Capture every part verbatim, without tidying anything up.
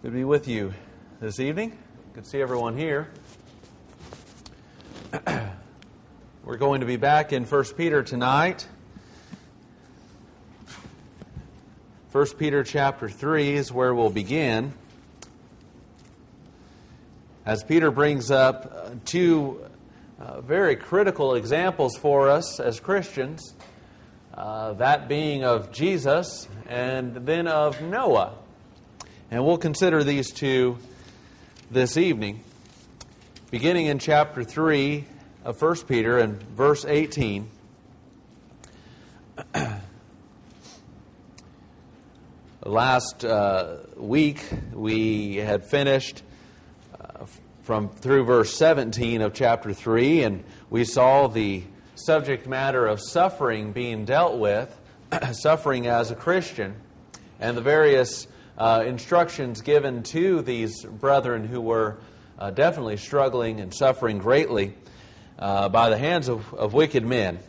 Good to be with you this evening. Good to see everyone here. We're going to be back in First Peter tonight. First Peter chapter three is where we'll begin. As Peter brings up two uh, very critical examples for us as Christians, uh, that being of Jesus and then of Noah. And we'll consider these two this evening, beginning in chapter three of First Peter and verse eighteen. Last uh, week we had finished uh, from through verse seventeen of chapter three, and we saw the subject matter of suffering being dealt with, suffering as a Christian, and the various Uh, instructions given to these brethren who were uh, definitely struggling and suffering greatly uh, by the hands of, of wicked men.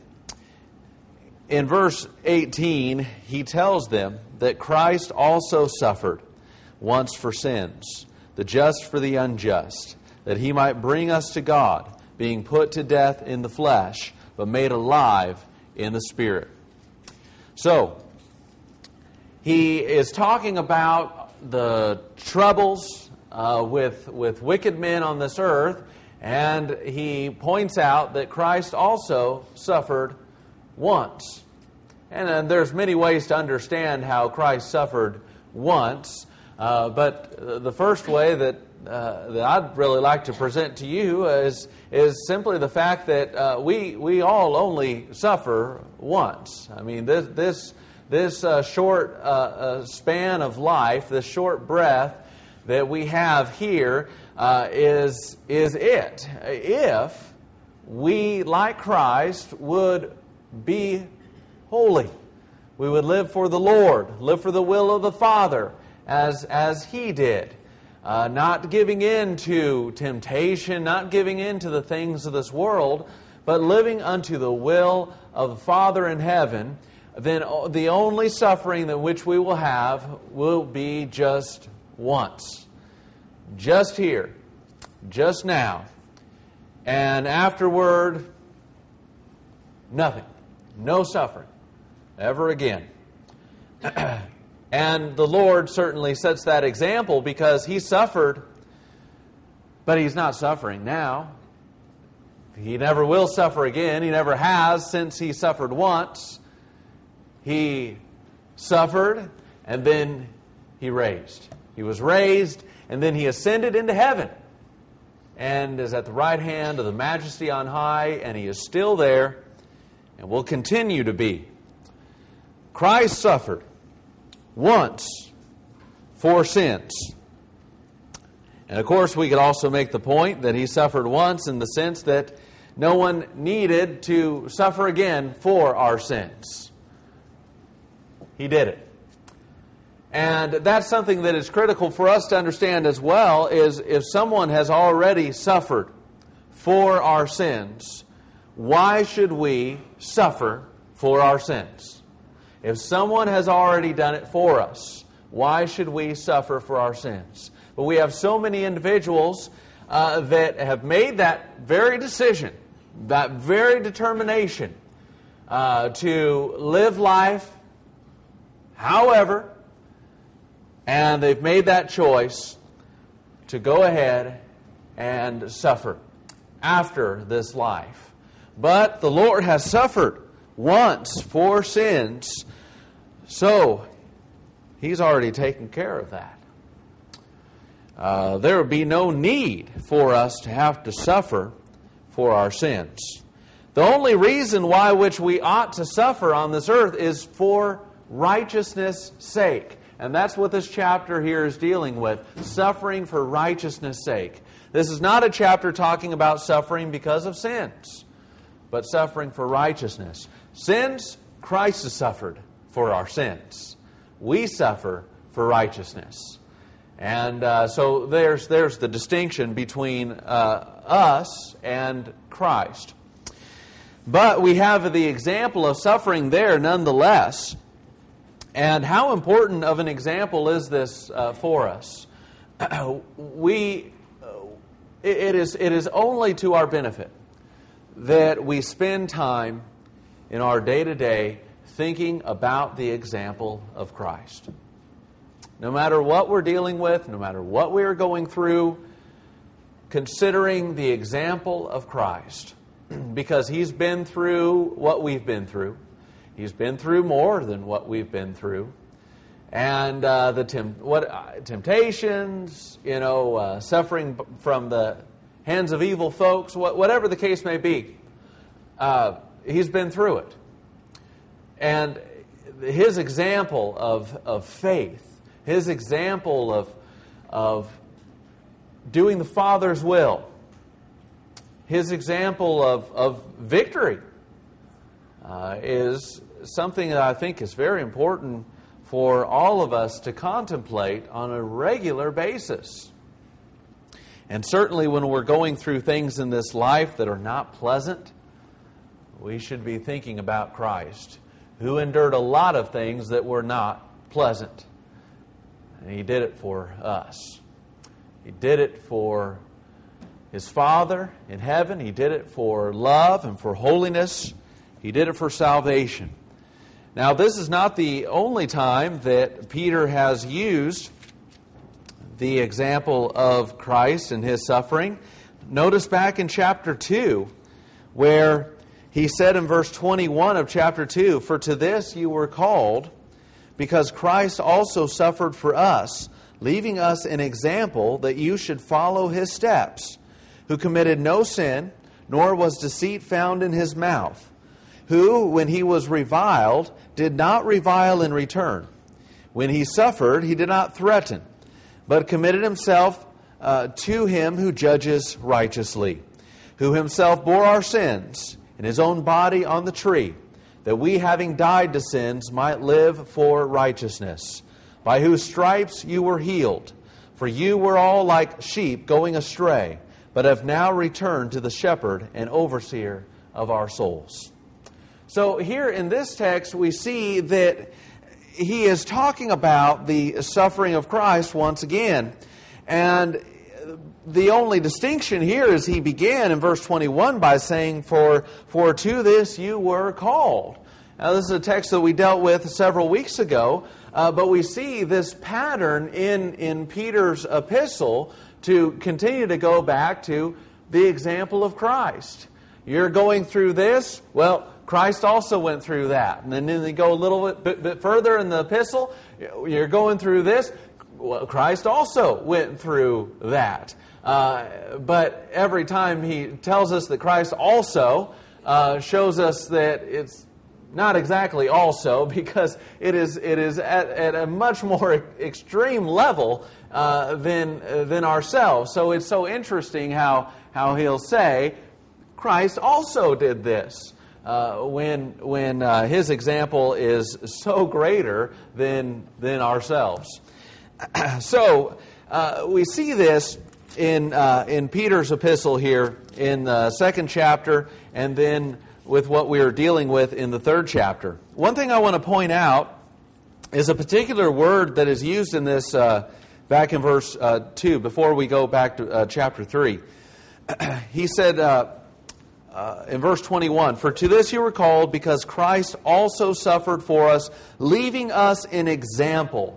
In verse eighteen, he tells them that Christ also suffered once for sins, the just for the unjust, that he might bring us to God, being put to death in the flesh, but made alive in the Spirit. So, he is talking about the troubles uh, with, with wicked men on this earth, and he points out that Christ also suffered once. And uh, there's many ways to understand how Christ suffered once, uh, but the first way that, uh, that I'd really like to present to you is, is simply the fact that uh, we, we all only suffer once. I mean, this... this This uh, short uh, uh, span of life, this short breath that we have here uh, is, is it. If we, like Christ, would be holy, we would live for the Lord, live for the will of the Father, as, as He did. Uh, not giving in to temptation, not giving in to the things of this world, but living unto the will of the Father in heaven, then the only suffering that which we will have will be just once. Just here. Just now. And afterward, nothing. No suffering. Ever again. And the Lord certainly sets that example because He suffered, but He's not suffering now. He never will suffer again. He never has since He suffered once. He suffered, and then He raised. He was raised, and then He ascended into heaven, and is at the right hand of the Majesty on high, and He is still there, and will continue to be. Christ suffered once for sins. And of course, we could also make the point that He suffered once in the sense that no one needed to suffer again for our sins. He did it. And that's something that is critical for us to understand as well, is if someone has already suffered for our sins, why should we suffer for our sins? If someone has already done it for us, why should we suffer for our sins? But we have so many individuals uh, that have made that very decision, that very determination uh, to live life however, and they've made that choice to go ahead and suffer after this life. But the Lord has suffered once for sins, so He's already taken care of that. Uh, there would be no need for us to have to suffer for our sins. The only reason why which we ought to suffer on this earth is for righteousness' sake. And that's what this chapter here is dealing with. Suffering for righteousness' sake. This is not a chapter talking about suffering because of sins, but suffering for righteousness. Sins, Christ has suffered for our sins. We suffer for righteousness. And uh, so there's, there's the distinction between uh, us and Christ. But we have the example of suffering there nonetheless. And how important of an example is this uh, for us? we it is it is only to our benefit that we spend time in our day-to-day thinking about the example of Christ. No matter what we're dealing with, no matter what we're going through, considering the example of Christ, because He's been through what we've been through. He's been through more than what we've been through. And uh, the temp- what uh, temptations, you know, uh, suffering from the hands of evil folks, what, whatever the case may be, uh, He's been through it. And His example of, of faith, His example of, of doing the Father's will, His example of, of victory uh, is something that I think is very important for all of us to contemplate on a regular basis. And certainly when we're going through things in this life that are not pleasant, we should be thinking about Christ, who endured a lot of things that were not pleasant. And He did it for us. He did it for His Father in heaven. He did it for love and for holiness. He did it for salvation. Now, this is not the only time that Peter has used the example of Christ and His suffering. Notice back in chapter two, where he said in verse twenty-one of chapter two, "For to this you were called, because Christ also suffered for us, leaving us an example that you should follow His steps, who committed no sin, nor was deceit found in His mouth, who, when He was reviled, did not revile in return. When He suffered, He did not threaten, but committed Himself uh, to Him who judges righteously, who Himself bore our sins in His own body on the tree, that we, having died to sins, might live for righteousness, by whose stripes you were healed. For you were all like sheep going astray, but have now returned to the shepherd and overseer of our souls." So here in this text, we see that he is talking about the suffering of Christ once again. And the only distinction here is he began in verse twenty-one by saying, For, for to this you were called. Now, this is a text that we dealt with several weeks ago, uh, but we see this pattern in, in Peter's epistle to continue to go back to the example of Christ. You're going through this, well, Christ also went through that. And then they go a little bit, bit, bit further in the epistle. You're going through this. Well, Christ also went through that. Uh, but every time he tells us that Christ also uh, shows us that it's not exactly also, because it is it is at, at a much more extreme level uh, than uh, than ourselves. So it's so interesting how how he'll say Christ also did this. Uh, when when uh, His example is so greater than than ourselves. So uh, we see this in uh, in Peter's epistle here in the second chapter, and then with what we are dealing with in the third chapter. One thing I want to point out is a particular word that is used in this uh, back in verse uh, two. Before we go back to uh, chapter three, he said. Uh, Uh, in verse twenty-one, "For to this you were called, because Christ also suffered for us, leaving us an example."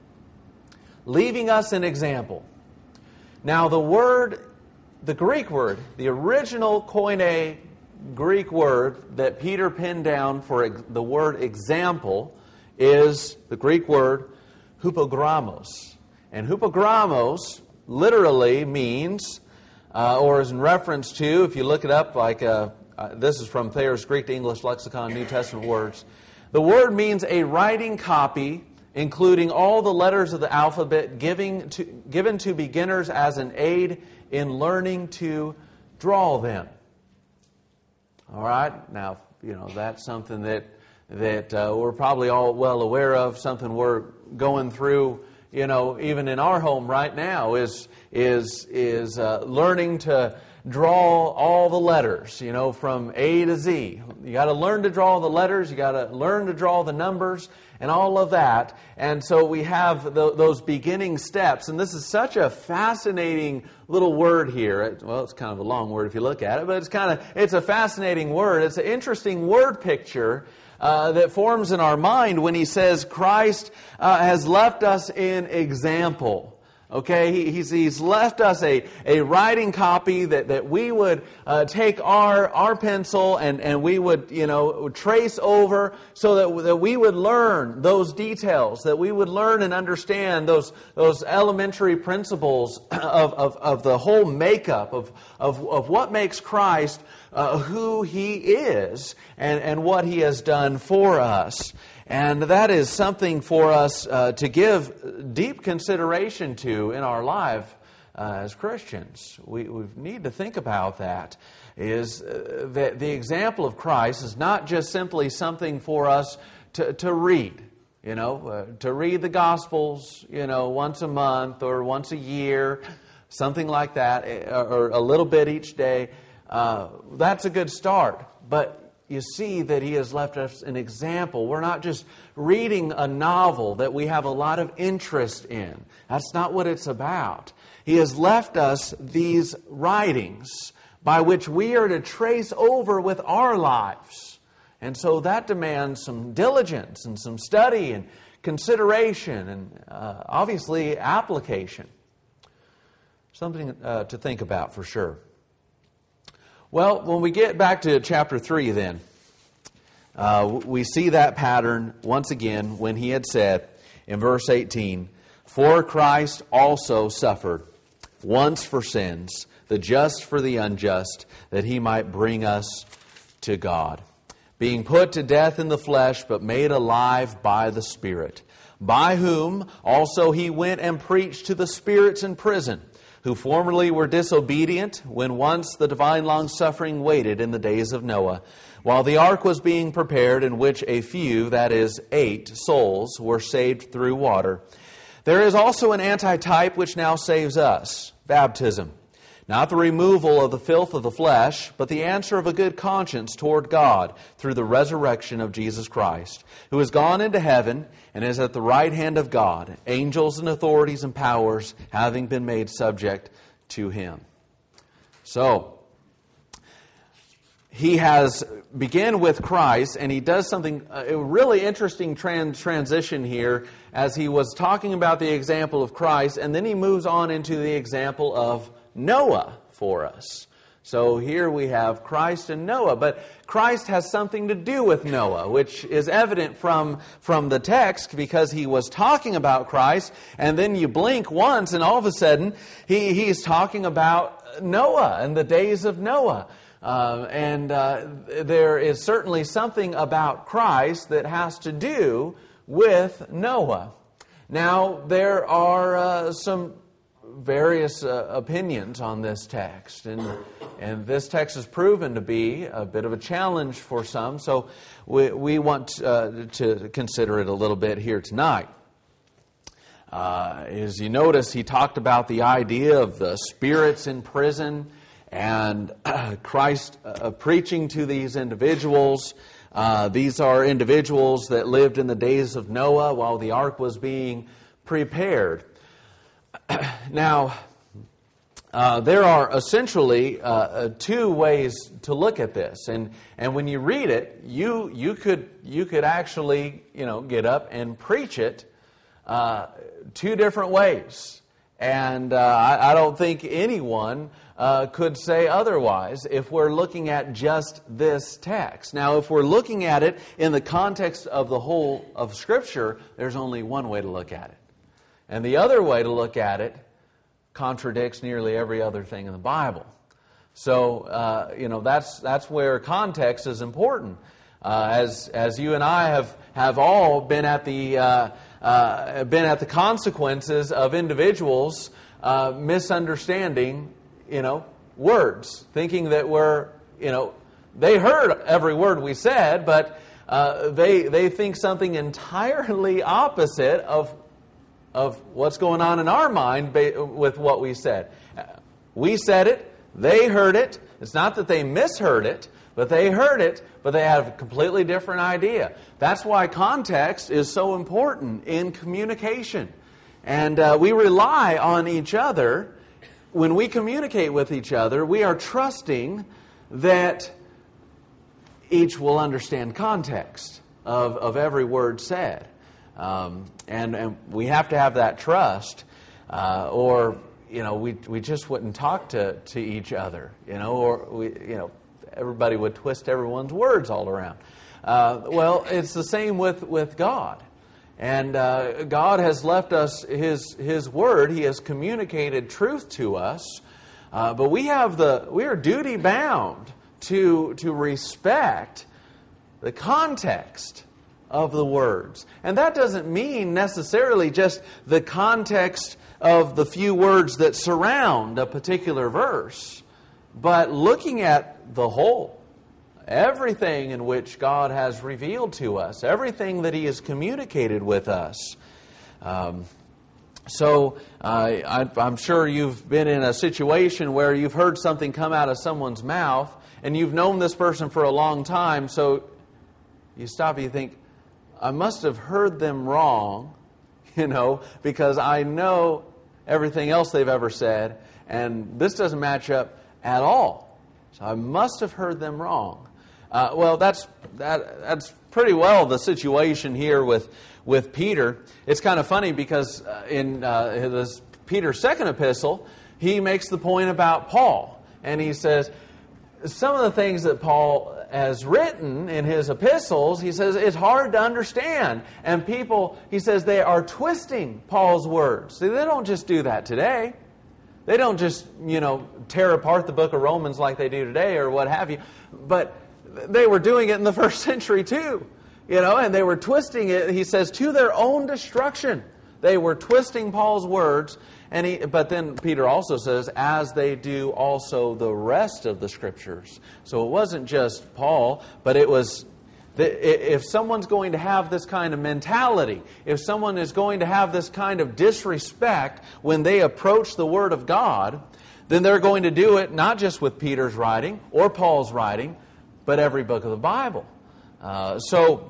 Leaving us an example. Now the word, the Greek word, the original koine Greek word that Peter penned down for ex- the word example is the Greek word hupogrammos. And hupogrammos literally means Uh, or is in reference to, if you look it up, like uh, uh, this is from Thayer's Greek to English Lexicon, New Testament Words. The word means a writing copy, including all the letters of the alphabet, giving to, given to beginners as an aid in learning to draw them. All right? Now, you know, that's something that, that uh, we're probably all well aware of, something we're going through, you know, even in our home right now, is is is uh, learning to draw all the letters, you know, from A to Z. You got to learn to draw the letters. You got to learn to draw the numbers and all of that. And so we have the, those beginning steps. And this is such a fascinating little word here. Well, it's kind of a long word if you look at it, but it's kind of, it's a fascinating word. It's an interesting word picture uh, that forms in our mind when he says Christ uh, has left us in example. Okay, he, he's, he's left us a, a writing copy that, that we would uh, take our, our pencil and, and we would, you know, trace over so that, that we would learn those details, that we would learn and understand those, those elementary principles of, of, of the whole makeup of, of, of what makes Christ uh, who He is and, and what He has done for us. And that is something for us uh, to give deep consideration to in our life uh, as Christians. We, we need to think about that. Is uh, that the example of Christ is not just simply something for us to, to read. You know, uh, to read the Gospels, you know, once a month or once a year, something like that, or a little bit each day. Uh, that's a good start. But you see that He has left us an example. We're not just reading a novel that we have a lot of interest in. That's not what it's about. He has left us these writings by which we are to trace over with our lives. And so that demands some diligence and some study and consideration and uh, obviously application. Something uh, to think about for sure. Well, when we get back to chapter three then, uh, we see that pattern once again when he had said in verse eighteen, "For Christ also suffered once for sins, the just for the unjust, that He might bring us to God. Being put to death in the flesh, but made alive by the Spirit, by whom also He went and preached to the spirits in prison, who formerly were disobedient, when once the divine long-suffering waited in the days of Noah, while the ark was being prepared, in which a few, that is, eight souls, were saved through water. There is also an antitype which now saves us, baptism. Not the removal of the filth of the flesh, but the answer of a good conscience toward God through the resurrection of Jesus Christ, who has gone into heaven and is at the right hand of God, angels and authorities and powers having been made subject to Him." So, he has begun with Christ, and he does something, a really interesting trans- transition here as he was talking about the example of Christ, and then he moves on into the example of Noah for us. So here we have Christ and Noah, but Christ has something to do with Noah, which is evident from, from the text because he was talking about Christ, and then you blink once and all of a sudden he, he's talking about Noah and the days of Noah. Uh, and uh, there is certainly something about Christ that has to do with Noah. Now, there are uh, some various uh, opinions on this text, and and this text has proven to be a bit of a challenge for some, so we, we want uh, to consider it a little bit here tonight. Uh, as you notice, he talked about the idea of the spirits in prison and uh, Christ uh, preaching to these individuals. Uh, these are individuals that lived in the days of Noah while the ark was being prepared. Now, uh, there are essentially uh, uh, two ways to look at this, and and when you read it, you you could you could actually you know get up and preach it uh, two different ways, and uh, I, I don't think anyone uh, could say otherwise if we're looking at just this text. Now, if we're looking at it in the context of the whole of Scripture, there's only one way to look at it. And the other way to look at it contradicts nearly every other thing in the Bible. So, uh, you know, that's that's where context is important. Uh, as as you and I have, have all been at the uh, uh, been at the consequences of individuals uh, misunderstanding, you know, words, thinking that we're, you know, they heard every word we said, but uh, they they think something entirely opposite of. of what's going on in our mind with what we said. We said it, They heard it. It's not that they misheard it, but they heard it, but they have a completely different idea. That's why context is so important in communication. And uh, we rely on each other. When we communicate with each other, we are trusting that each will understand context of, of every word said. Um, and, and we have to have that trust, uh, or you know, we we just wouldn't talk to, to each other, you know, or we you know, everybody would twist everyone's words all around. Uh, well, it's the same with, with God. And uh, God has left us His His Word. He has communicated truth to us. Uh, but we have the we are duty bound to to respect the context of the words. And that doesn't mean necessarily just the context of the few words that surround a particular verse, but looking at the whole. Everything in which God has revealed to us, everything that He has communicated with us. Um, so uh, I, I'm sure you've been in a situation where you've heard something come out of someone's mouth, and you've known this person for a long time, so you stop and you think, I must have heard them wrong, you know, because I know everything else they've ever said, and this doesn't match up at all. So I must have heard them wrong. Uh, well, that's that, that's pretty well the situation here with with Peter. It's kind of funny because uh, in uh, this Peter's second epistle, he makes the point about Paul, and he says some of the things that Paul has written in his epistles, he says it's hard to understand, and people, he says, they are twisting Paul's words. See, they don't just do that today. They don't just, you know, tear apart the book of Romans like they do today or what have you, but they were doing it in the first century too, you know, and they were twisting it, he says, to their own destruction. They were twisting Paul's words, and he, but then Peter also says, as they do also the rest of the Scriptures. So it wasn't just Paul, but it was, the, if someone's going to have this kind of mentality, if someone is going to have this kind of disrespect when they approach the Word of God, then they're going to do it not just with Peter's writing or Paul's writing, but every book of the Bible. Uh, so,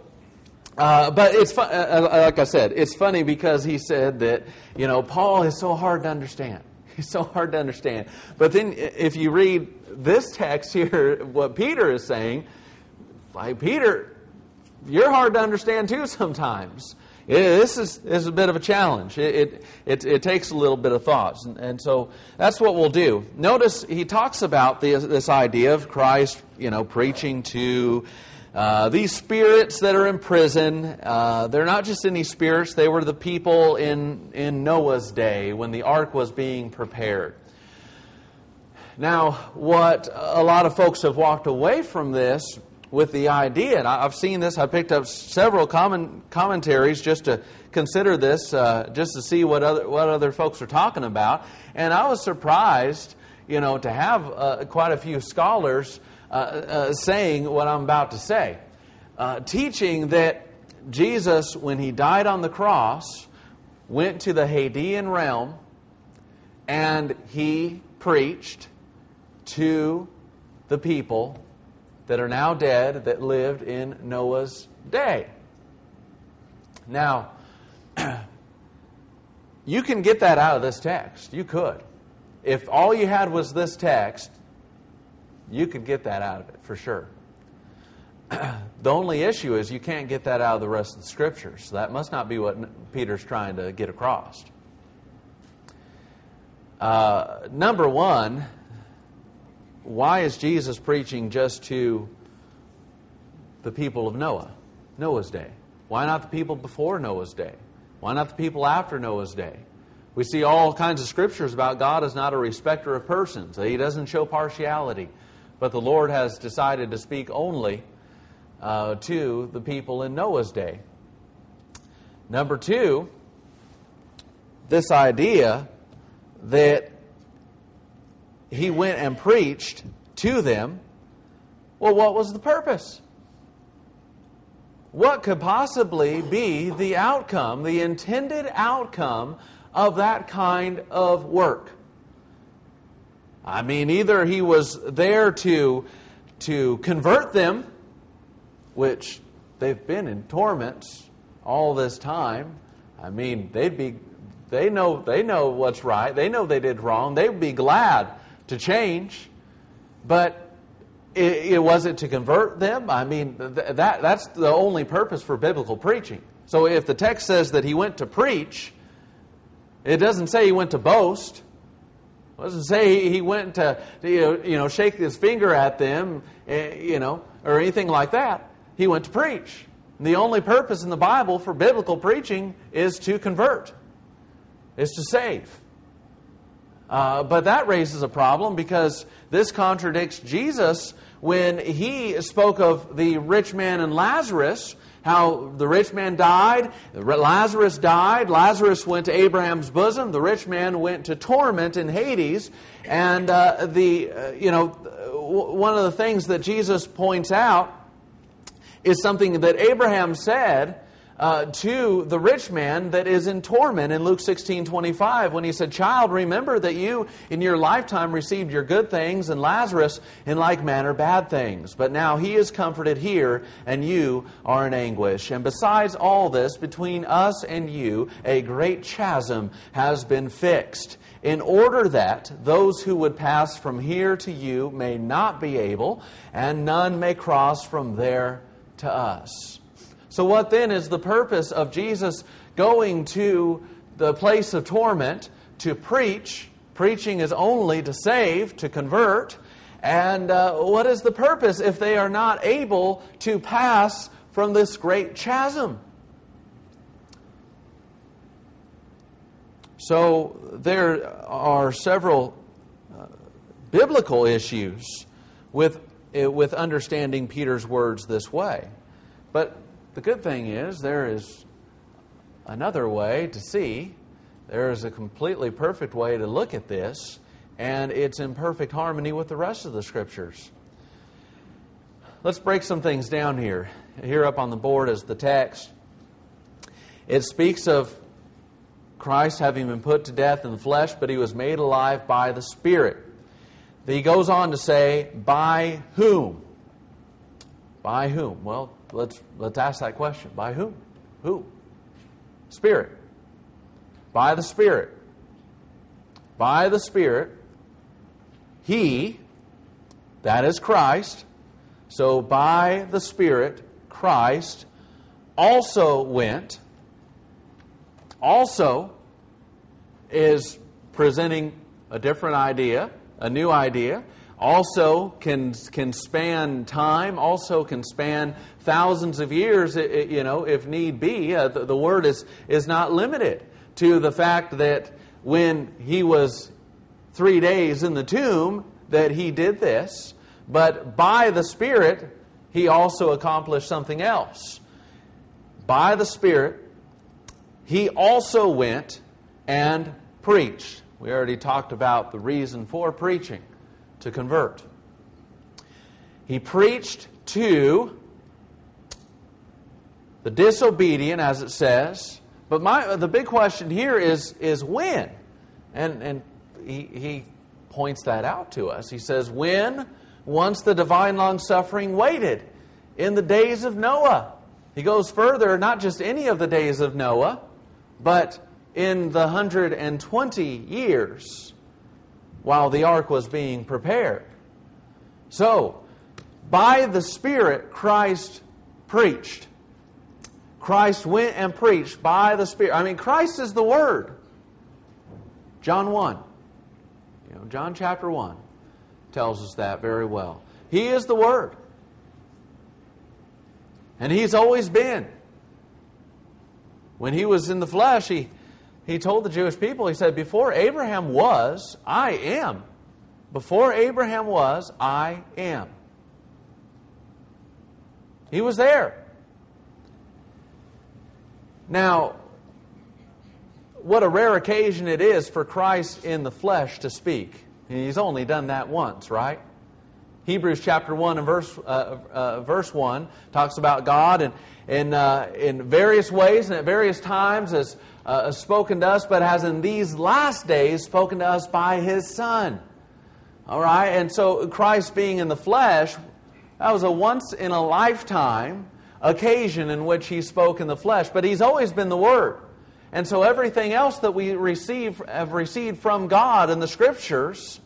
uh, but it's fun, uh, like I said, it's funny because he said that, you know, Paul is so hard to understand. He's so hard to understand. But then if you read this text here, what Peter is saying, like, Peter, you're hard to understand too sometimes. It, this is, this is a bit of a challenge. It, it, it, it takes a little bit of thoughts. And, and so that's what we'll do. Notice he talks about the, this idea of Christ, you know, preaching to uh, these spirits that are in prison. Uh, they're not just any spirits. They were the people in, in Noah's day when the ark was being prepared. Now, what a lot of folks have walked away from this with the idea, and I've seen this, I picked up several common commentaries just to consider this, uh, just to see what other what other folks are talking about, and I was surprised, you know, to have uh, quite a few scholars uh, uh, saying what I'm about to say, uh, teaching that Jesus, when He died on the cross, went to the Hadean realm, and He preached to the people that are now dead that lived in Noah's day. Now, you can get that out of this text. You could. If all you had was this text, you could get that out of it for sure. The only issue is you can't get that out of the rest of the Scriptures. So that must not be what Peter's trying to get across. Uh, number one, why is Jesus preaching just to the people of Noah, Noah's day? Why not the people before Noah's day? Why not the people after Noah's day? We see all kinds of scriptures about God as not a respecter of persons. He doesn't show partiality. But the Lord has decided to speak only uh, to the people in Noah's day. Number two, this idea that He went and preached to them. Well, what was the purpose? What could possibly be the outcome, the intended outcome of that kind of work? I mean, either he was there to, to convert them, which they've been in torments all this time. I mean, they'd be, they know, they know what's right. They know they did wrong. They would be glad to change. But it, it was it to convert them? I mean, th- that that's the only purpose for biblical preaching. So if the text says that he went to preach, it doesn't say he went to boast. It doesn't say he went to, you know, you know, shake his finger at them, you know, or anything like that. He went to preach. And the only purpose in the Bible for biblical preaching is to convert, is to save. Uh, but that raises a problem because this contradicts Jesus when he spoke of the rich man and Lazarus, how the rich man died, Lazarus died, Lazarus went to Abraham's bosom, the rich man went to torment in Hades, and uh, the uh, you know one of the things that Jesus points out is something that Abraham said uh, to the rich man that is in torment in Luke sixteen twenty-five when he said, "Child, remember that you in your lifetime received your good things, and Lazarus in like manner bad things. But now he is comforted here, and you are in anguish. And besides all this, between us and you, a great chasm has been fixed, in order that those who would pass from here to you may not be able, and none may cross from there to us." So what then is the purpose of Jesus going to the place of torment to preach? Preaching is only to save, to convert. And uh, what is the purpose if they are not able to pass from this great chasm? So there are several uh, biblical issues with, uh, with understanding Peter's words this way. But the good thing is there is another way to see. There is a completely perfect way to look at this, and it's in perfect harmony with the rest of the Scriptures. Let's break some things down here. Here up on the board is the text. It speaks of Christ having been put to death in the flesh, but He was made alive by the Spirit. He goes on to say, by whom? By whom? Well, let's let's ask that question. By whom? Who? Spirit. By the Spirit. By the Spirit, He, that is Christ, so by the Spirit, Christ also went, also is presenting a different idea, a new idea, also can can span time, also can span thousands of years, you know, if need be. Uh, the, the word is, is not limited to the fact that when He was three days in the tomb that He did this, but by the Spirit He also accomplished something else. By the Spirit He also went and preached. We already talked about the reason for preaching, to convert. He preached to the disobedient, as it says. But my the big question here is, is when? And, and he, he points that out to us. He says, when? Once the divine long-suffering waited in the days of Noah. He goes further, not just any of the days of Noah, but in the one hundred twenty years while the ark was being prepared. So, by the Spirit, Christ preached. Christ went and preached by the Spirit. I mean, Christ is the Word. John one. You know, John chapter one tells us that very well. He is the Word. And He's always been. When He was in the flesh, He, he told the Jewish people, He said, before Abraham was, I am. Before Abraham was, I am. He was there. Now, what a rare occasion it is for Christ in the flesh to speak. He's only done that once, right? Hebrews chapter one and verse uh, uh, verse one talks about God and in uh, in various ways and at various times has uh, spoken to us, but has in these last days spoken to us by His Son. All right? And so Christ being in the flesh, that was a once-in-a-lifetime occasion in which He spoke in the flesh. But He's always been the Word. And so everything else that we receive have received from God in the Scriptures,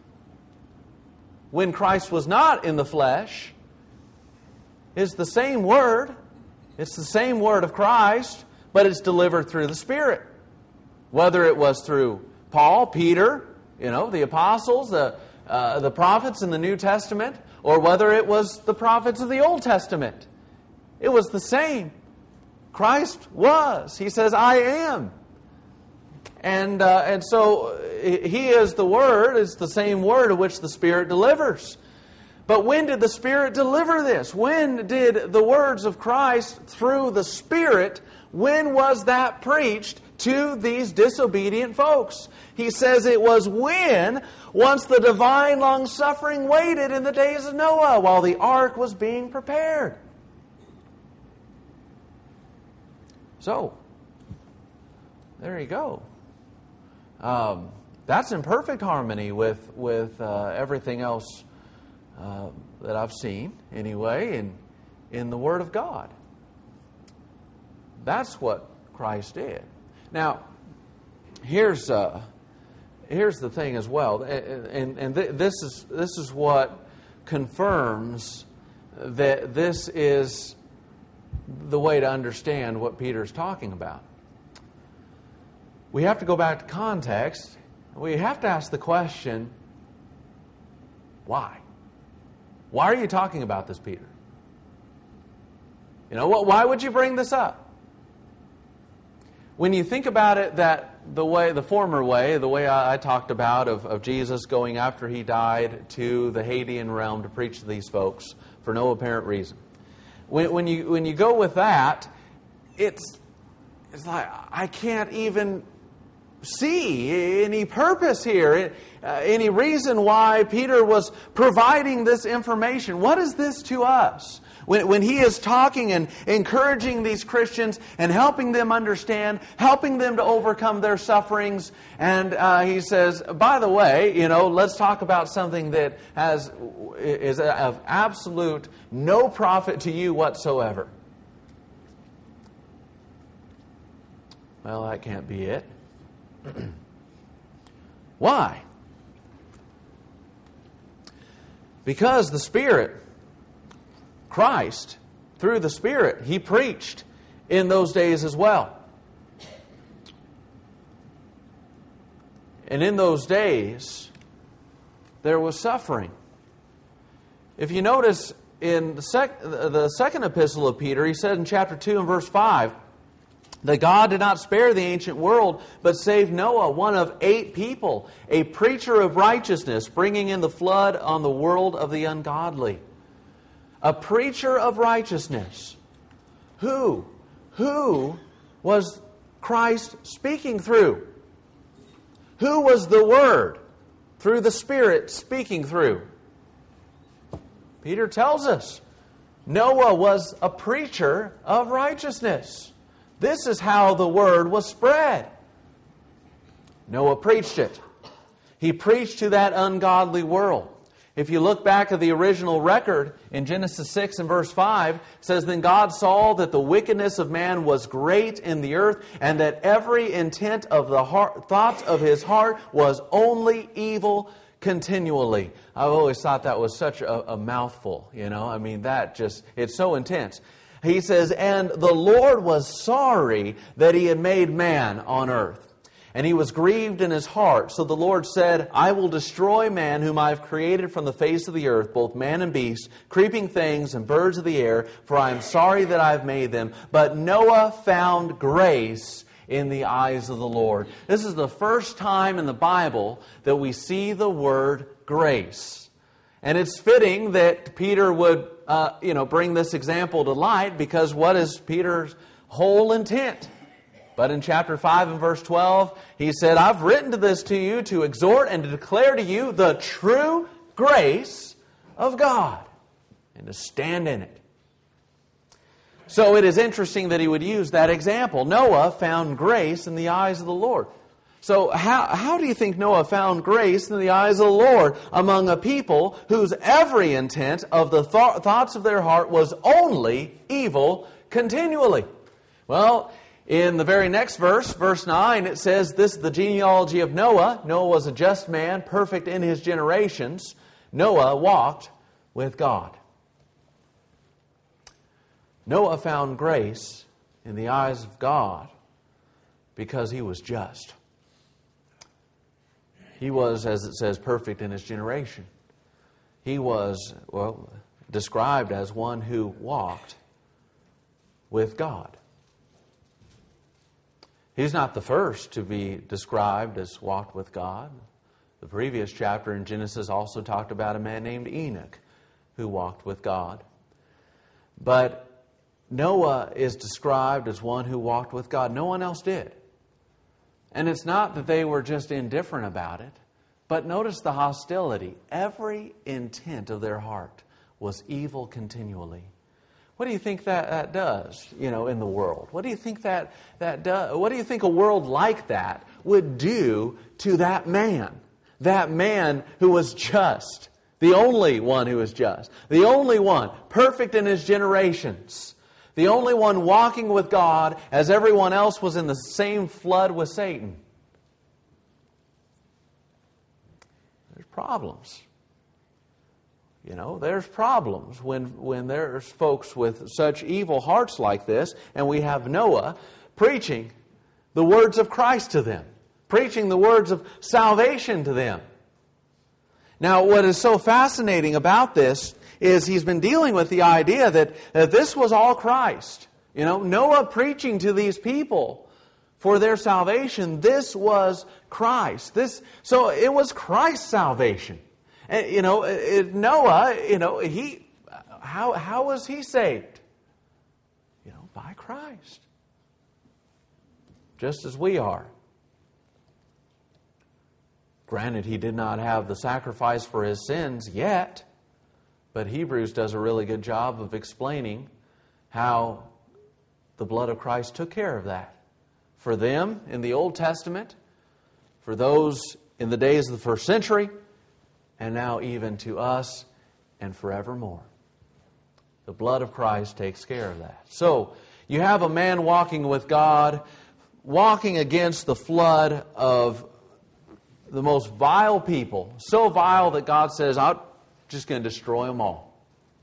when Christ was not in the flesh, is the same Word. It's the same Word of Christ, but it's delivered through the Spirit. Whether it was through Paul, Peter, you know, the apostles, the, uh, the prophets in the New Testament, or whether it was the prophets of the Old Testament. It was the same. Christ was. He says, I am. And uh, and so He is the Word. It's the same Word of which the Spirit delivers. But when did the Spirit deliver this? When did the words of Christ through the Spirit, when was that preached to these disobedient folks? He says it was when, once the divine long-suffering waited in the days of Noah while the ark was being prepared. So, there you go. Um, that's in perfect harmony with, with uh, everything else uh, that I've seen, anyway, in, in the Word of God. That's what Christ did. Now, here's uh, here's the thing as well, and and th- this is this is what confirms that this is the way to understand what Peter's talking about. We have to go back to context. We have to ask the question, why? Why are you talking about this, Peter? You know, why would you bring this up? When you think about it, that the way, the former way, the way I, I talked about of, of Jesus going after He died to the Hadean realm to preach to these folks for no apparent reason. When, when you when you go with that, it's it's like I can't even see any purpose here, uh, any reason why Peter was providing this information. What is this to us? When, when he is talking and encouraging these Christians and helping them understand, helping them to overcome their sufferings, and uh, he says, by the way, you know, let's talk about something that has is of absolute no profit to you whatsoever. Well, that can't be it. Why? Because the Spirit, Christ, through the Spirit, He preached in those days as well. And in those days, there was suffering. If you notice in the, sec- the second epistle of Peter, he said in chapter two and verse five, that God did not spare the ancient world, but saved Noah, one of eight people, a preacher of righteousness, bringing in the flood on the world of the ungodly. A preacher of righteousness. Who? Who was Christ speaking through? Who was the Word through the Spirit speaking through? Peter tells us Noah was a preacher of righteousness. This is how the Word was spread. Noah preached it. He preached to that ungodly world. If you look back at the original record in Genesis six and verse five, it says, Then God saw that the wickedness of man was great in the earth, and that every intent of the heart, thoughts of his heart was only evil continually. I've always thought that was such a, a mouthful, you know. I mean, that just, it's so intense. He says, And the Lord was sorry that He had made man on earth. And He was grieved in His heart. So the Lord said, I will destroy man whom I have created from the face of the earth, both man and beast, creeping things and birds of the air, for I am sorry that I have made them. But Noah found grace in the eyes of the Lord. This is the first time in the Bible that we see the word grace. And it's fitting that Peter would uh, you know, bring this example to light, because what is Peter's whole intent? But in chapter five and verse twelve, he said, I've written to this to you to exhort and to declare to you the true grace of God, and to stand in it. So it is interesting that he would use that example. Noah found grace in the eyes of the Lord. So how, how do you think Noah found grace in the eyes of the Lord among a people whose every intent of the th- thoughts of their heart was only evil continually? Well, in the very next verse, verse nine, it says, "This is the genealogy of Noah. Noah was a just man, perfect in his generations. Noah walked with God." Noah found grace in the eyes of God because he was just. He was, as it says, perfect in his generation. He was, well, described as one who walked with God. He's not the first to be described as walked with God. The previous chapter in Genesis also talked about a man named Enoch who walked with God. But Noah is described as one who walked with God. No one else did. And it's not that they were just indifferent about it, but notice the hostility. Every intent of their heart was evil continually. What do you think that, that does, you know, in the world? What do you think that that does? What do you think a world like that would do to that man? That man who was just, the only one who was just, the only one perfect in his generations, the only one walking with God as everyone else was in the same flood with Satan. There's problems. You know, there's problems when, when there's folks with such evil hearts like this, and we have Noah preaching the words of Christ to them, preaching the words of salvation to them. Now, what is so fascinating about this is he's been dealing with the idea that, that this was all Christ. You know, Noah preaching to these people for their salvation, this was Christ. This, so it was Christ's salvation. And, you know, it, Noah, you know, he, how, how was he saved? You know, by Christ. Just as we are. Granted, he did not have the sacrifice for his sins yet, but Hebrews does a really good job of explaining how the blood of Christ took care of that. For them in the Old Testament, for those in the days of the first century, and now even to us and forevermore. The blood of Christ takes care of that. So, you have a man walking with God, walking against the flood of the most vile people. So vile that God says, I'm just going to destroy them all.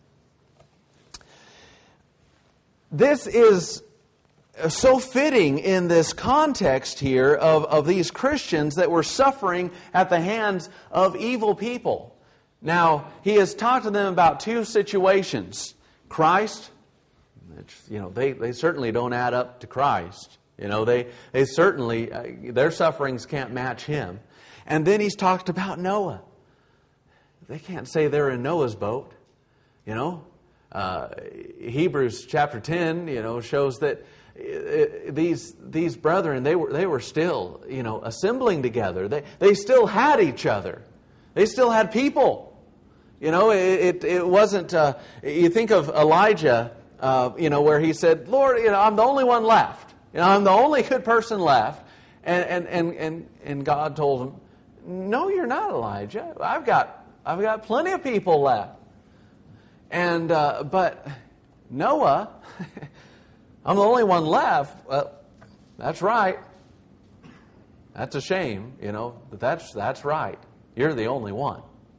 This is so fitting in this context here of, of these Christians that were suffering at the hands of evil people. Now, he has talked to them about two situations. Christ, you know, they, they certainly don't add up to Christ. You know, they, they certainly, uh, their sufferings can't match him. And then he's talked about Noah. They can't say they're in Noah's boat. You know, uh, Hebrews chapter ten, you know, shows that These these brethren, they were they were still, you know, assembling together. They they still had each other. They still had people. You know, it it, it wasn't. Uh, you think of Elijah, uh, you know, where he said, "Lord, you know, I'm the only one left. You know, I'm the only good person left." And and and and, and God told him, "No, you're not, Elijah. I've got I've got plenty of people left." And uh, but Noah. I'm the only one left. Well, that's right. That's a shame, you know, but that's that's right. You're the only one.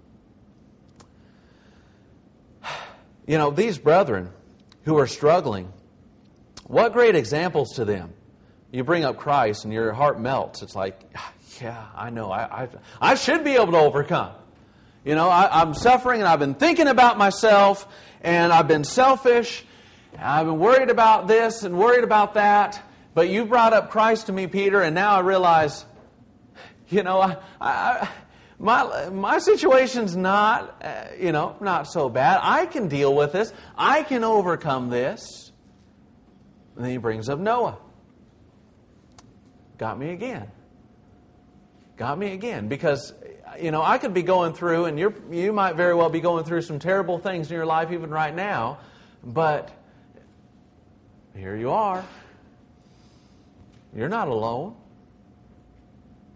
You know, these brethren who are struggling, what great examples to them. You bring up Christ and your heart melts. It's like, yeah, I know. I I, I should be able to overcome. You know, I, I'm suffering and I've been thinking about myself and I've been selfish. I've been worried about this and worried about that, but you brought up Christ to me, Peter, and now I realize, you know, I, I, my my situation's not, uh, you know, not so bad. I can deal with this. I can overcome this. And then he brings up Noah. Got me again. Got me again. Because, you know, I could be going through, and you you might very well be going through some terrible things in your life even right now, but here you are. You're not alone.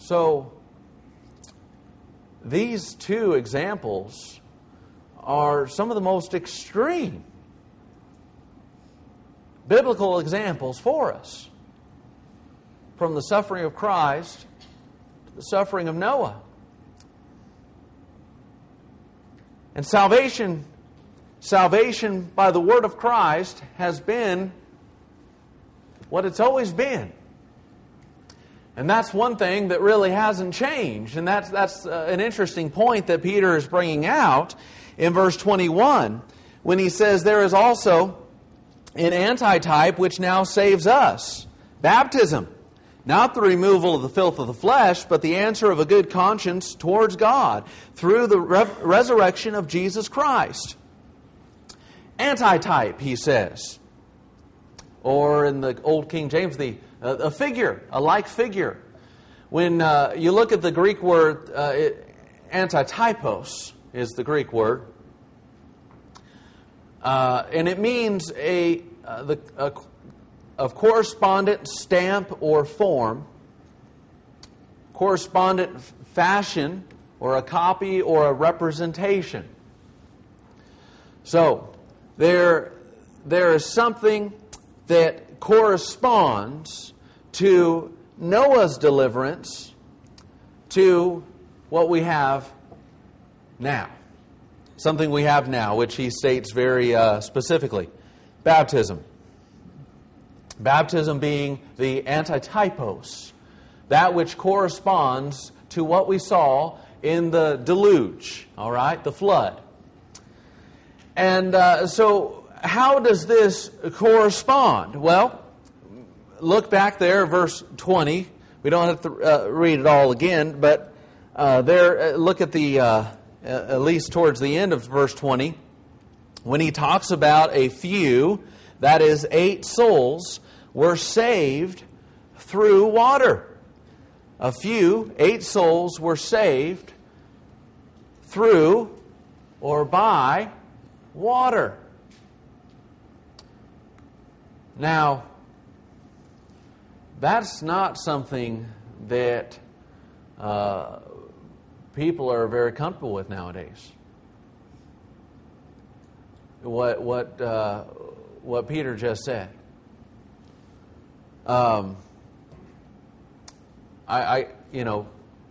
So, these two examples are some of the most extreme biblical examples for us. From the suffering of Christ to the suffering of Noah. And salvation, salvation by the word of Christ has been what it's always been. And that's one thing that really hasn't changed. And that's, that's uh, an interesting point that Peter is bringing out in verse twenty-one when he says there is also an antitype which now saves us. Baptism. Not the removal of the filth of the flesh, but the answer of a good conscience towards God through the re- resurrection of Jesus Christ. Antitype, he says. Or in the Old King James, the uh, a figure, a like figure. When uh, you look at the Greek word, uh, it, antitypos is the Greek word. Uh, and it means a, uh, the, a of correspondent stamp or form, correspondent fashion, or a copy or a representation. So, there, there is something that corresponds to Noah's deliverance to what we have now. Something we have now, which he states very uh, specifically. Baptism. Baptism being the antitypos, that which corresponds to what we saw in the deluge, all right, the flood. And uh, so how does this correspond? Well, look back there, verse twenty. We don't have to uh, read it all again, but uh, there, uh, look at the, uh, at least towards the end of verse twenty, when he talks about a few, that is eight souls, were saved through water. A few, eight souls, were saved through or by water. Now, that's not something that uh, people are very comfortable with nowadays. What what uh, what Peter just said. Um, I, I, you know,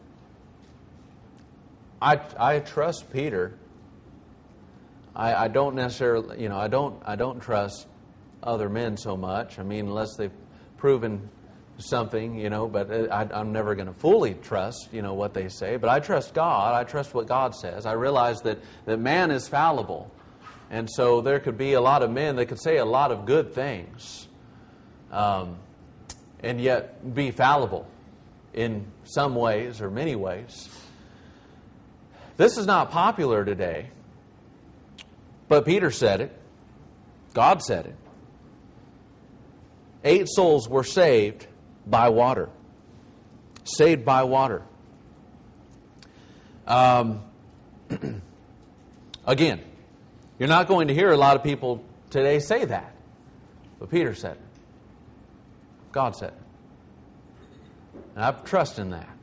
I, I trust Peter. I, I don't necessarily, you know, I don't, I don't trust other men so much. I mean, unless they've proven something, you know. But I, I'm never going to fully trust, you know, what they say. But I trust God. I trust what God says. I realize that that man is fallible, and so there could be a lot of men that could say a lot of good things. Um. And yet be fallible in some ways or many ways. This is not popular today, but Peter said it. God said it. Eight souls were saved by water. Saved by water. Um, again, you're not going to hear a lot of people today say that, but Peter said it. God said it. And I trust in that.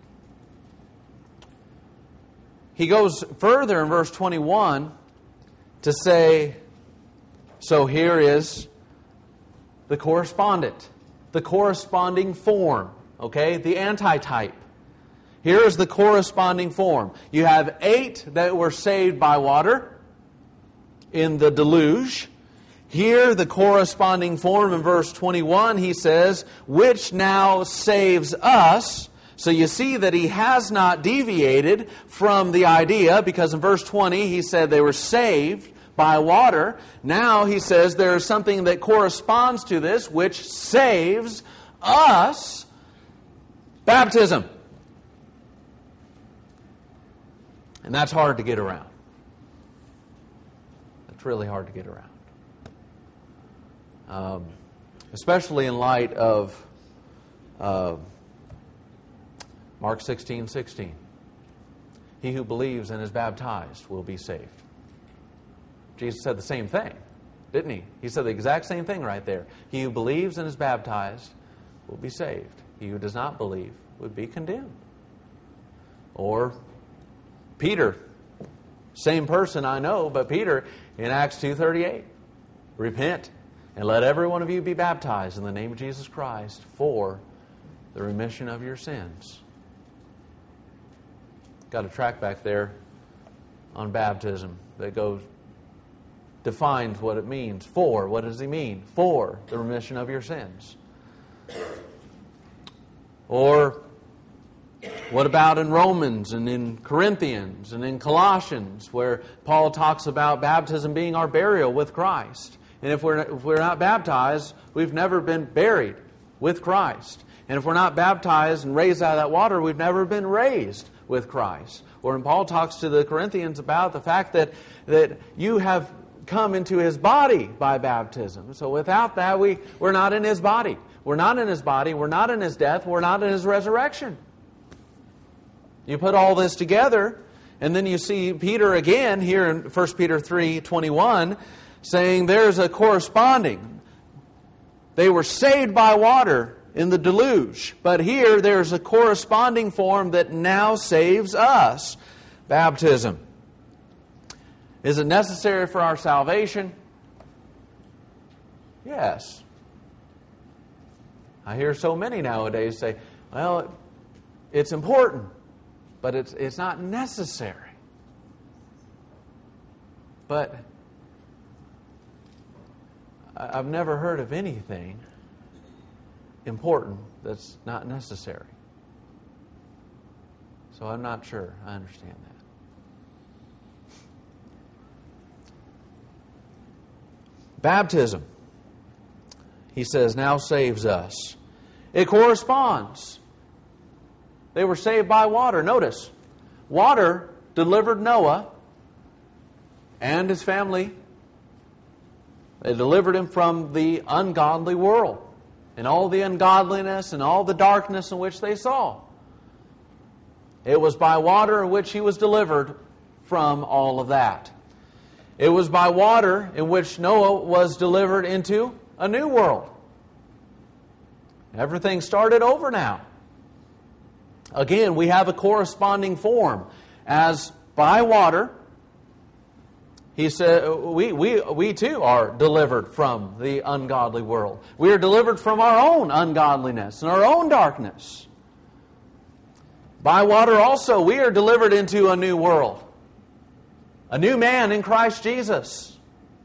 He goes further in verse twenty-one to say, so here is the correspondent, the corresponding form, okay, the antitype. Here is the corresponding form. You have eight that were saved by water in the deluge. Here, the corresponding form in verse twenty-one, he says, which now saves us. So you see that he has not deviated from the idea, because in verse twenty he said they were saved by water. Now he says there is something that corresponds to this, which saves us. Baptism. And that's hard to get around. That's really hard to get around. Um, especially in light of uh, Mark sixteen sixteen. He who believes and is baptized will be saved. Jesus said the same thing, didn't he? He said the exact same thing right there. He who believes and is baptized will be saved. He who does not believe would be condemned. Or Peter, same person I know, but Peter in Acts two thirty-eight, repent and let every one of you be baptized in the name of Jesus Christ for the remission of your sins. Got a track back there on baptism that goes defines what it means. For, what does he mean? For the remission of your sins. Or what about in Romans and in Corinthians and in Colossians, where Paul talks about baptism being our burial with Christ? And if we're, if we're not baptized, we've never been buried with Christ. And if we're not baptized and raised out of that water, we've never been raised with Christ. Or when Paul talks to the Corinthians about the fact that, that you have come into His body by baptism. So without that, we, we're not in His body. We're not in His body. We're not in His death. We're not in His resurrection. You put all this together, and then you see Peter again here in First Peter three twenty-one saying there's a corresponding. They were saved by water in the deluge, but here there's a corresponding form that now saves us. Baptism. Is it necessary for our salvation? Yes. I hear so many nowadays say, well, it's important, but it's it's not necessary. But I've never heard of anything important that's not necessary. So I'm not sure I understand that. Baptism, he says, now saves us. It corresponds. They were saved by water. Notice, water delivered Noah and his family. They delivered him from the ungodly world and all the ungodliness and all the darkness in which they saw. It was by water in which he was delivered from all of that. It was by water in which Noah was delivered into a new world. Everything started over now. Again, we have a corresponding form. As by water, he said, we, we, we too are delivered from the ungodly world. We are delivered from our own ungodliness and our own darkness. By water also, we are delivered into a new world. A new man in Christ Jesus.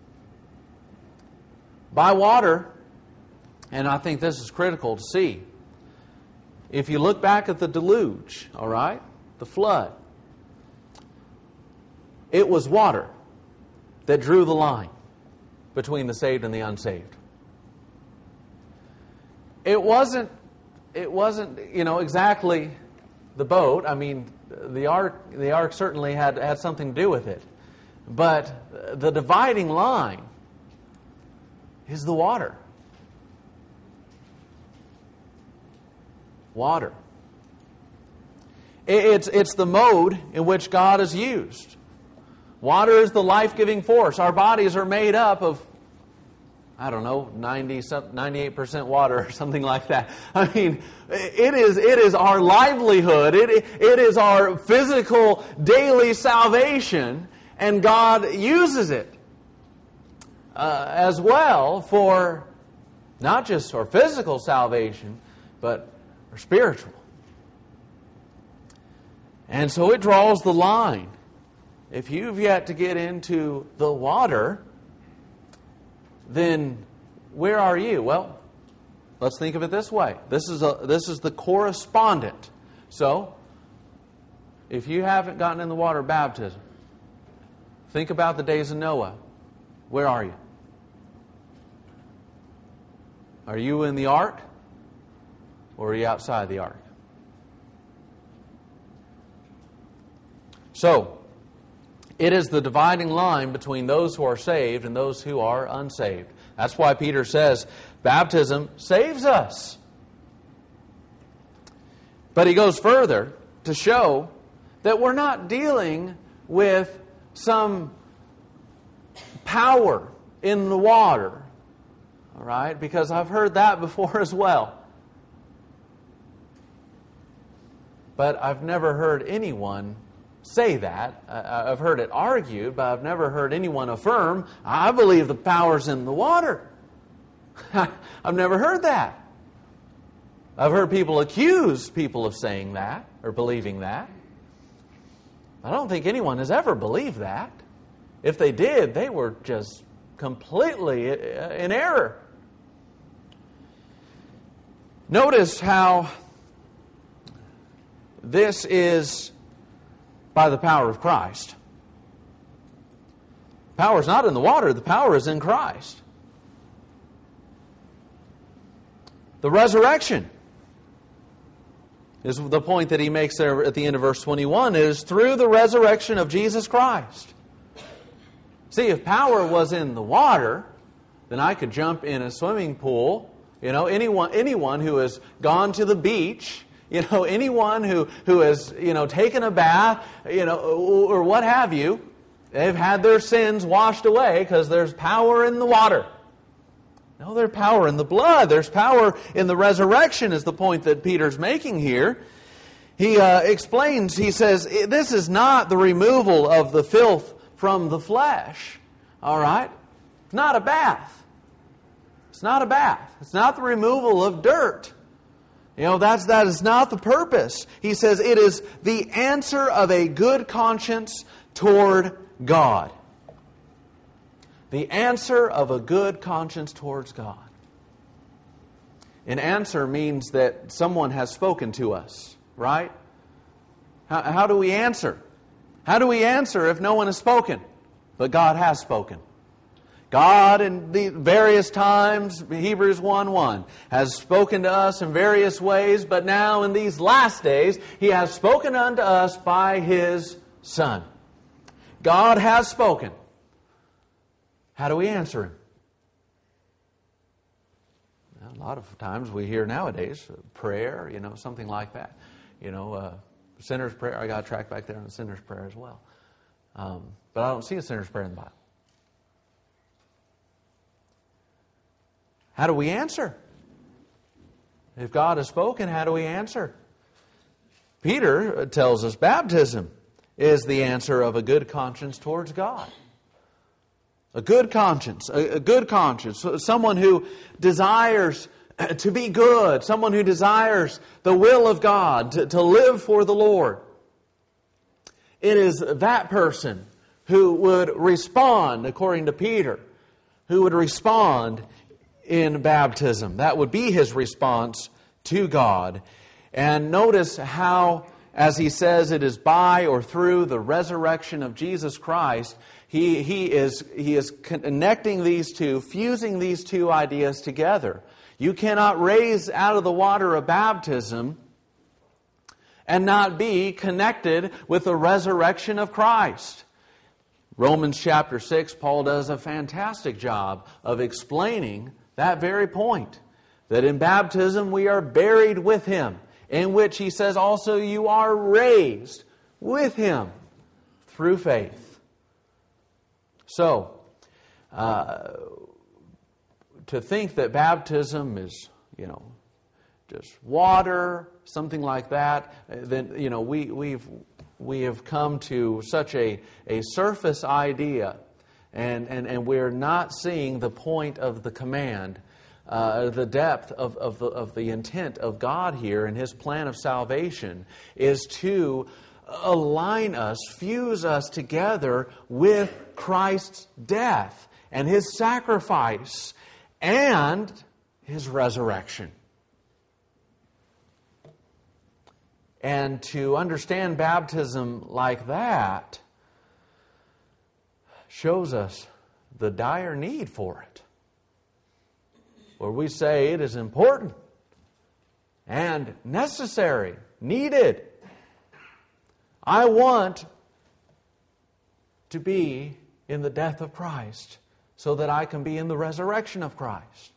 By water, and I think this is critical to see. If you look back at the deluge, all right, the flood, it was water that drew the line between the saved and the unsaved. It wasn't, it wasn't, you know, exactly the boat. I mean, the ark, the ark certainly had, had something to do with it. But the dividing line is the water. Water. It's, it's the mode in which God is used. Water is the life-giving force. Our bodies are made up of, I don't know, ninety, ninety-eight percent water or something like that. I mean, it is, it is our livelihood. It, it is our physical daily salvation. And God uses it uh, as well for not just our physical salvation, but our spiritual. And so it draws the line. If you've yet to get into the water, then where are you? Well, let's think of it this way. This is a this is the correspondent. So, if you haven't gotten in the water baptism, think about the days of Noah. Where are you? Are you in the ark? Or are you outside the ark? So, it is the dividing line between those who are saved and those who are unsaved. That's why Peter says, baptism saves us. But he goes further to show that we're not dealing with some power in the water. All right? Because I've heard that before as well. But I've never heard anyone say that. I've heard it argued, but I've never heard anyone affirm, I believe the power's in the water. I've never heard that. I've heard people accuse people of saying that or believing that. I don't think anyone has ever believed that. If they did, they were just completely in error. Notice how this is by the power of Christ. Power is not in the water, the power is in Christ. The resurrection is the point that he makes there at the end of verse twenty-one, is through the resurrection of Jesus Christ. See, if power was in the water, then I could jump in a swimming pool. You know, anyone anyone who has gone to the beach, you know, anyone who, who has, you know, taken a bath, you know, or what have you, they've had their sins washed away because there's power in the water. No, there's power in the blood. There's power in the resurrection is the point that Peter's making here. He uh, explains, he says, this is not the removal of the filth from the flesh. All right? It's not a bath. It's not a bath. It's not the removal of dirt. You know, that's, that is not the purpose. He says it is the answer of a good conscience toward God. The answer of a good conscience towards God. An answer means that someone has spoken to us, right? How, how do we answer? How do we answer if no one has spoken? But God has spoken. God in the various times, Hebrews one one, has spoken to us in various ways, but now in these last days, He has spoken unto us by His Son. God has spoken. How do we answer Him? Well, a lot of times we hear nowadays prayer, you know, something like that. You know, uh, sinner's prayer. I got a track back there on the sinner's prayer as well. Um, but I don't see a sinner's prayer in the Bible. How do we answer? If God has spoken, how do we answer? Peter tells us baptism is the answer of a good conscience towards God. A good conscience, a, a good conscience, someone who desires to be good, someone who desires the will of God, to, to live for the Lord. It is that person who would respond, according to Peter, who would respond in baptism. That would be his response to God. And notice how, as he says, it is by or through the resurrection of Jesus Christ, he, he, is, he is connecting these two, fusing these two ideas together. You cannot raise out of the water of baptism and not be connected with the resurrection of Christ. Romans chapter six, Paul does a fantastic job of explaining that very point. That in baptism we are buried with Him, in which he says also you are raised with Him through faith. So, uh, to think that baptism is, you know, just water, something like that, then, you know, we, we've we have come to such a, a surface idea, and, and, and we're not seeing the point of the command, uh, the depth of, of, the, of the intent of God here and His plan of salvation is to align us, fuse us together with Christ's death and His sacrifice and His resurrection. And to understand baptism like that shows us the dire need for it. Where we say it is important and necessary, needed. I want to be in the death of Christ so that I can be in the resurrection of Christ.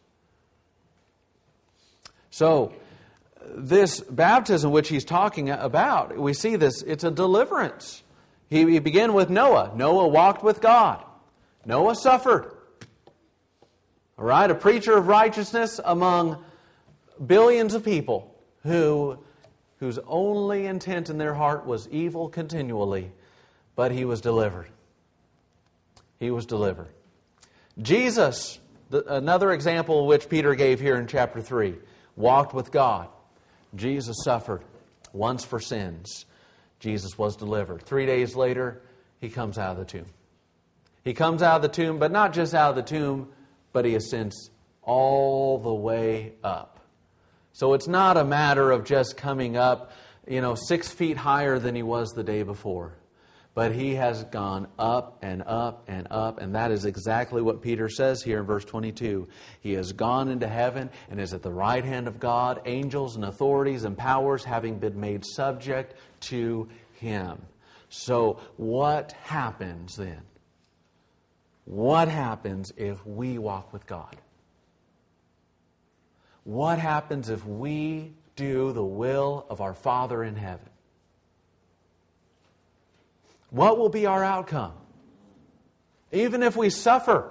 So, this baptism which he's talking about, we see this, it's a deliverance. He, he began with Noah. Noah walked with God. Noah suffered. All right, a preacher of righteousness among billions of people who whose only intent in their heart was evil continually, but he was delivered. He was delivered. Jesus, the, another example which Peter gave here in chapter three, walked with God. Jesus suffered once for sins. Jesus was delivered. Three days later, he comes out of the tomb. He comes out of the tomb, but not just out of the tomb, but he ascends all the way up. So it's not a matter of just coming up, you know, six feet higher than he was the day before. But he has gone up and up and up, and that is exactly what Peter says here in verse twenty-two. He has gone into heaven and is at the right hand of God, angels and authorities and powers having been made subject to him. So what happens then? What happens if we walk with God? What happens if we do the will of our Father in heaven? What will be our outcome? Even if we suffer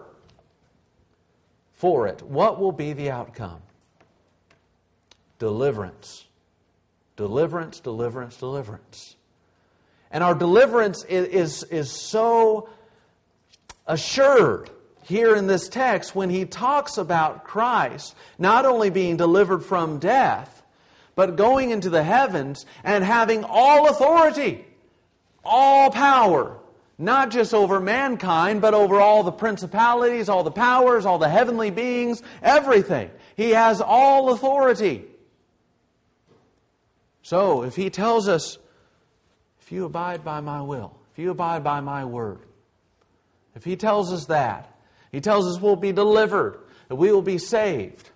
for it, what will be the outcome? Deliverance. Deliverance, deliverance, deliverance. And our deliverance is, is, is so assured here in this text when he talks about Christ not only being delivered from death, but going into the heavens and having all authority, all power, not just over mankind, but over all the principalities, all the powers, all the heavenly beings, everything. He has all authority. So if he tells us, if you abide by my will, if you abide by my word, if he tells us that, he tells us we'll be delivered, that we will be saved,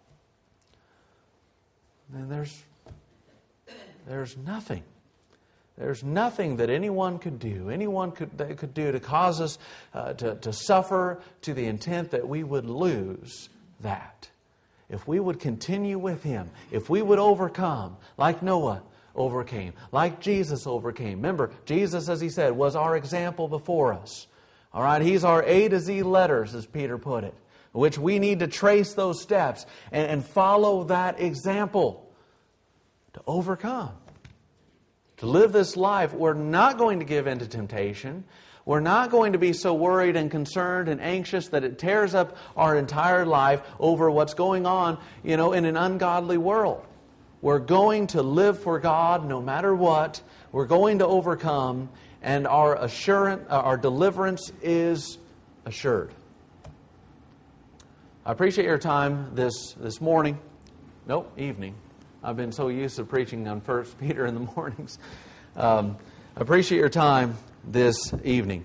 then there's, there's nothing. There's nothing that anyone could do, anyone could, that could do to cause us uh, to, to suffer to the intent that we would lose that. If we would continue with him, if we would overcome, like Noah overcame, like Jesus overcame. Remember, Jesus, as he said, was our example before us. All right, he's our A to Z letters, as Peter put it, which we need to trace those steps and, and follow that example to overcome. To live this life, we're not going to give in to temptation. We're not going to be so worried and concerned and anxious that it tears up our entire life over what's going on, you know, in an ungodly world. We're going to live for God no matter what. We're going to overcome, and our assurance, our deliverance is assured. I appreciate your time this this morning. Nope, evening. I've been so used to preaching on First Peter in the mornings. Um, I appreciate your time this evening.